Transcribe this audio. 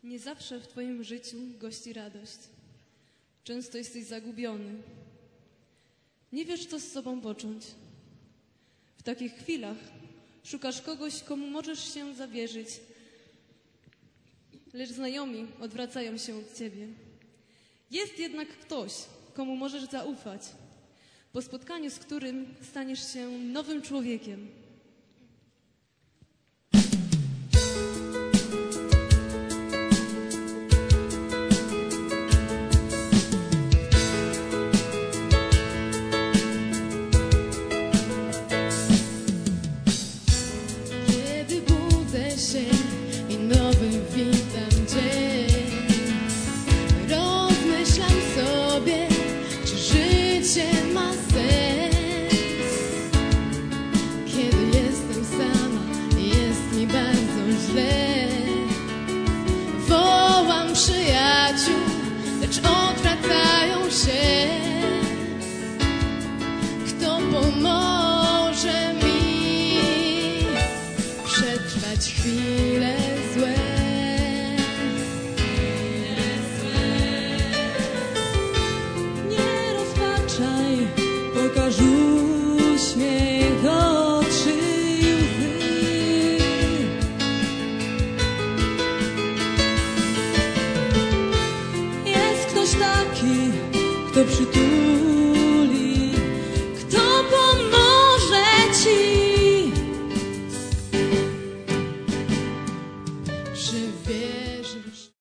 Nie zawsze w Twoim życiu gości radość. Często jesteś zagubiony. Nie wiesz, co z sobą począć. W takich chwilach szukasz kogoś, komu możesz się zawierzyć, lecz znajomi odwracają się od Ciebie. Jest jednak ktoś, komu możesz zaufać, po spotkaniu z którym staniesz się nowym człowiekiem. Kiedy budzę się i nowy witam dzień, rozmyślam sobie, czy życie ma sens. Kiedy jestem sama, jest mi bardzo źle. Wołam przyjaciół, lecz odwracają się. Kto pomoże mi przetrwać chwile złe? Nie rozpaczaj, pokaż uśmiech, oczy i łzy. Jest ktoś taki, kto przytuli